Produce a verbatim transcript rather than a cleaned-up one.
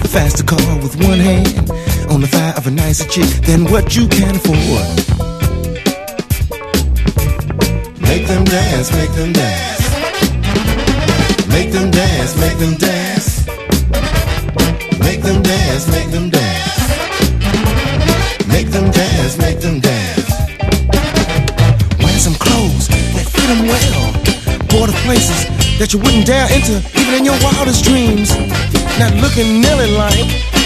faster car with one hand on the thigh of a nicer chick than what you can afford. Make them dance, make them dance. Make them dance, make them dance. Make them dance, make them dance. Make them dance, make them dance. Wear some clothes that fit them well. Go to places that you wouldn't dare enter even in your wildest dreams. Not looking Nelly like,